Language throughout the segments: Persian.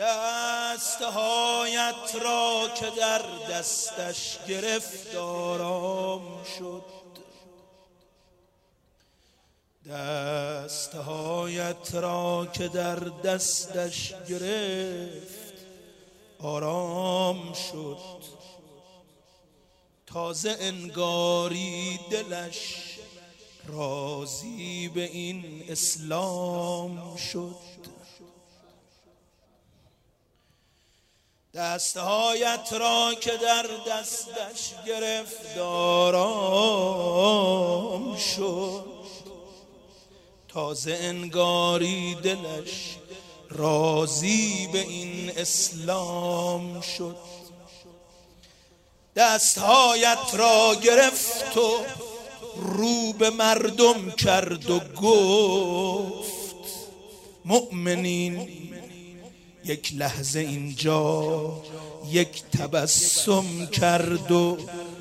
دستهایت را که در دستش گرفت آرام شد. دستهایت را که در دستش گرفت آرام شد. تازه انگاری دلش راضی به این اسلام شد. دستهایت را که در دستش گرفت آرام شد. تازه انگاری دلش راضی به این اسلام شد. دستهایت را گرفت و رو به مردم کرد و گفت مؤمنین یک لحظه اینجا یک تبسم کرد و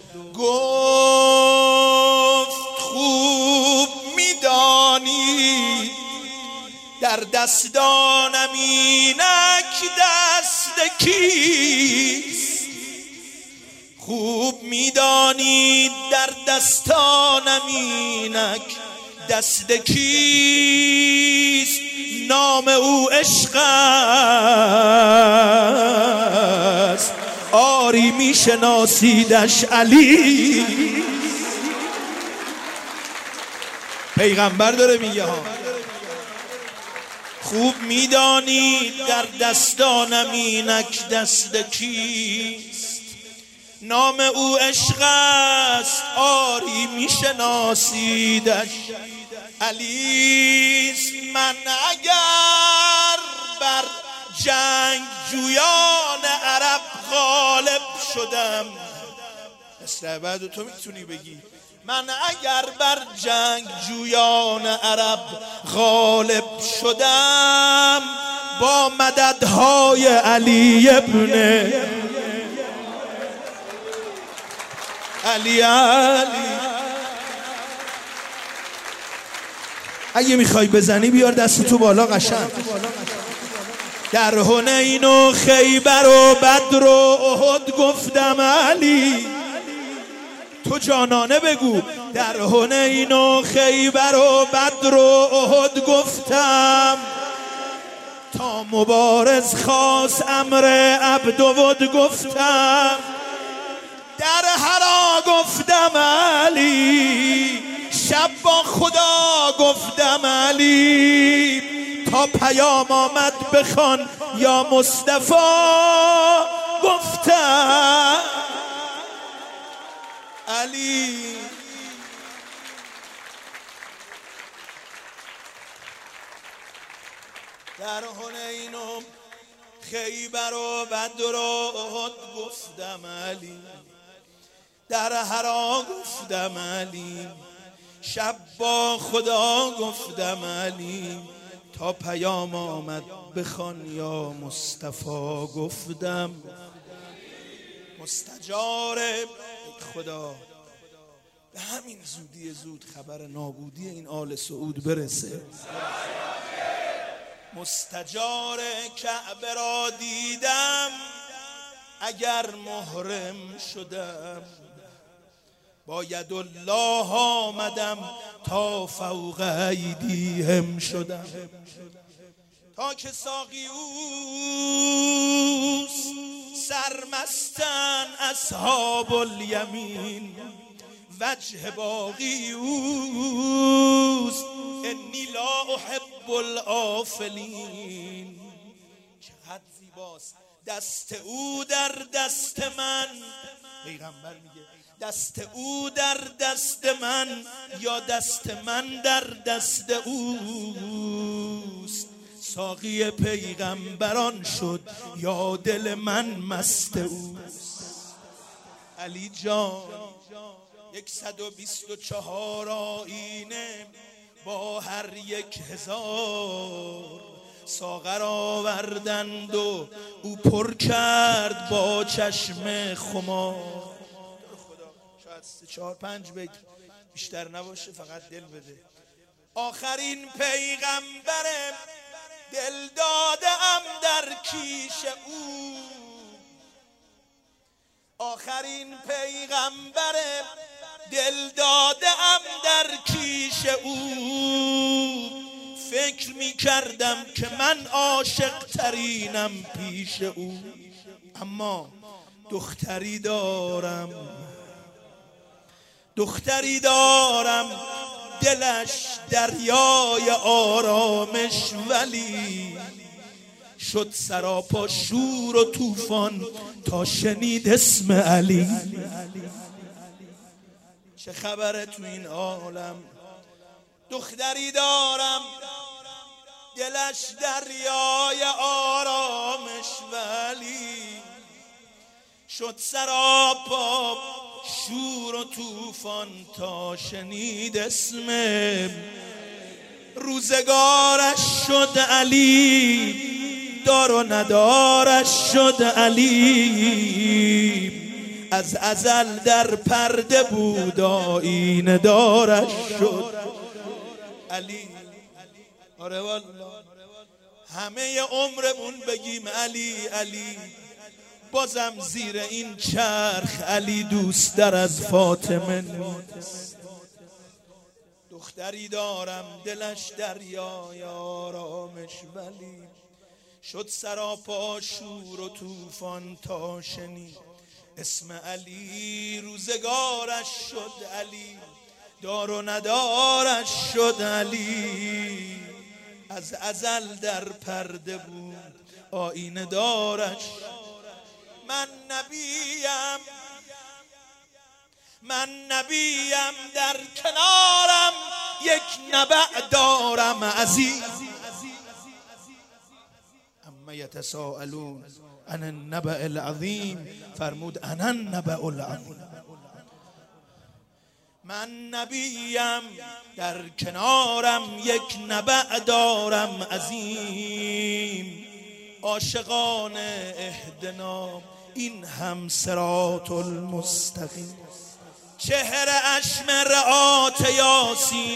گفت خوب میدانی در دستانم اینک دست کیست. خوب میدانی در دستانم اینک دست کیست. نام او عشق است آری میشناسیدش علی. پیغمبر داره میگه ها. خوب میدانی در دستانم اینک دست کیست. نام او عشق است آری میشناسیدش علیست. من اگر بر جنگ جویان عرب غالب شدم، مثل بعد تو میتونی بگی من اگر بر جنگ جویان عرب غالب شدم، با مددهای علی ابن علی اگه میخوای بزنی بیار دست تو بالا قشنگ. در حنین و خیبر و بدر و احد گفتم علی. تو جانانه بگو. در حنین و خیبر و بدر و احد گفتم، تا مبارز خواست امر عبد و ود گفتم. در حرا گفتم علی، شب با خدا گفتم علی. تا پیام آمد بخوان یا مصطفی گفتم علی. در حنین و خیبر و بدر و احد گفتم علی. در حرا گفتم علی، شب با خدا گفتم علی. تا پیام آمد بخوان یا مصطفی گفتم مستجار خدا. به همین زودی زود خبر نابودی این آل سعود برسه. مستجار کعبه را دیدم اگر محرم شدم. با ید الله آمدم تا فوق ایدیهم شدم. تا که ساقی اوست سرمستن اصحاب الیمین. وجه باقی اوست انی لا احب الآفلین. چقدر زیباست. دست او در دست من، پیغمبر میگه دست او در دست من یا دست من در دست اوست. ساقی پیغمبران شد یا دل من مست اوست. علی جان 124 آینه با هر 1000 ساغر آوردند و او پر کرد با چشم خمار. شاید 4-5 بیت بیشتر نباشه، فقط دل بده. آخرین پیغمبر دل دادم در کیش آخرین پیغمبر دل دادم در کیش او، فکر می کردم که من عاشق ترینم پیش او. اما دختری دارم دلش دریای آرامش، ولی شد سراپا شور و طوفان تا شنید اسم علی. چه خبره تو این عالم؟ دختری دارم دلش دریای آرامش، ولی شد سراپا شور و طوفان تا شنید اسم. روزگارش شد علی، دار و ندارش شد علی، از ازل در پرده بود آینه دارش شد علی. آره والله همه عمرمون بگیم علی علی، بازم زیر این چرخ علی دوست در از فاطمه نیست. دختری دارم دلش دریای آرامش، ولی شد سراپا شور و طوفان تا شنید اسم علی. روزگارش شد علی، دار و ندارش شد علی، از ازل در پرده بود آینه دارش. من نبیم در کنارم یک نبع دارم عزیز. اما یتساءلون عن النبأ العظیم، فرمود انا النبأ العظیم. من نبیم در کنارم یک نبع دارم عظیم، عاشقان اهدنا این هم صراط المستقیم. چهره اش مرآت یاسین،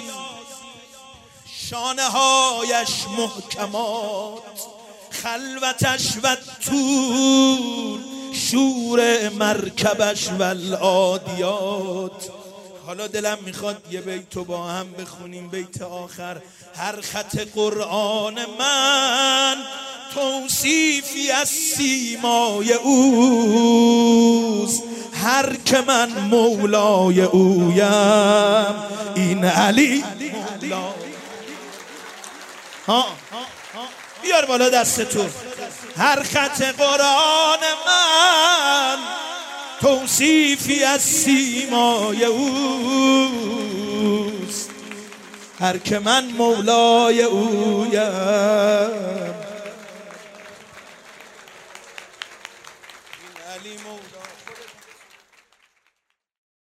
شانه هایش محکمات، خلوتش و طول شور مرکبش و العادیات. حالا دلم میخواد یه بیتو با هم بخونیم، بیت آخر. هر خط قرآن من توصیفی از سیمای اوست، هر که من مولای اویم این علی مولا. بیار بالا دستتو. هر خط قرآن من توصیفی از سیمای اوست، هر که من مولای اویم. علی مولا